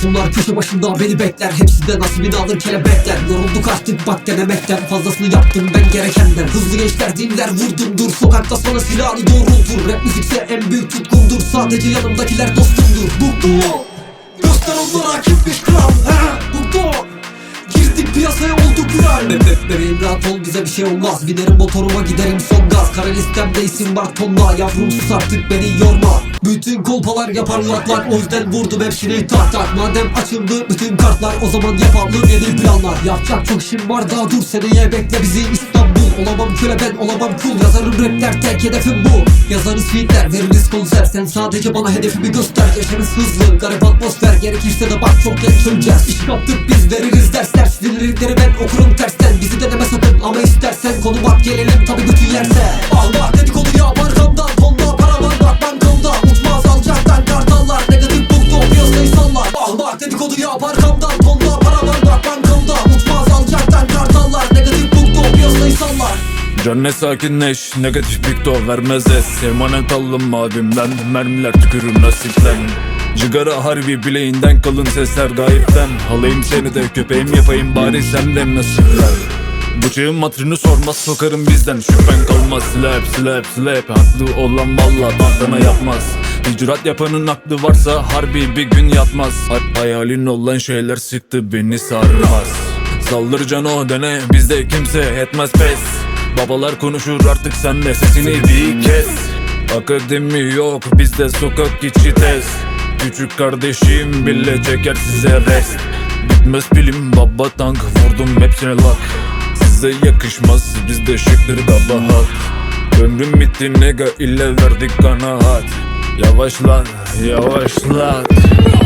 Hasımlar köşe başında beni bekler, hepsi de nasibini alır kelebekler. Yorulduk artık bak denemekten, fazlasını yaptım ben gerekenden. Hızlı gençler dinler vurdum dur, sokakta sana silahını doğrultur. Rap müzikse en büyük tutkumdur, sadece yanımdakiler dostumdur. Buktu göster onlara kimmiş kral, buktu. Girdik piyasaya olduk viral. Bebeğim rahat ol, bize bir şey olmaz. Binerim motoruma giderim son gaz. Kara listemde isim var tonla. Yavrum sus artık beni yorma. Bütün kolpalar yapar latlar, o yüzden vurdum hepsini tak tak. Madem açıldı bütün kartlar, o zaman yapalım yeni planlar. Yapacak çok işim var daha dur, seneye bekle bizi İstanbul. Olamam köle ben olamam cool, yazarım rapler tek hedefim bu. Yazarız featler, veririz konser, sen sadece bana hedefimi göster. Yaşarız hızlı garip atmosfer, gerekirse de bak çok genç öleceğiz. İş kaptık biz, veririz dersler. Sinirlikleri ben okurum tersten, bizi deneme sakın ama istersen konu bak gelelim tabi bütün yerse. Ah bak dedikodu yap arkamdan, tonla para var bak bankamda. Uçmaz alçaktan kartallar, negatif buktu piyasayı sallar. Ah bak dedikodu yap arkamdan, tonla para var bak bankamda. Uçmaz alçaktan kartallar, negatif buktu piyasayı sallar. Canne sakinleş, negatif pikto vermez es. Emanet aldım mavimden, mermiler tükürür nasipten. Cigara harbi bileğinden, kalın sesler gayipten. Alayım seni de köpeğim yapayım bari senden nasipler. Bıçağın matrını sormaz, sokarım bizden şüphen kalmaz. Slap slap slap, haklı olan valla tantana yapmaz. İcraat yapanın aklı varsa harbi bir gün yatmaz. Hayalin olan şeyler sıktı beni sarmaz. Saldır cano dene, bizde kimse etmez pes. Babalar konuşur artık sen de sesini bir kes. Akademi yok bizde, sokak içi test. Küçük kardeşim bile çeker size rest. Bitmez pilim baba tank, vurdum hepsine lak. Size yakışmaz bizde şıktır kabahat. Ömrüm bitti nega ile verdik kanaat. Yavaşlat yavaşlat.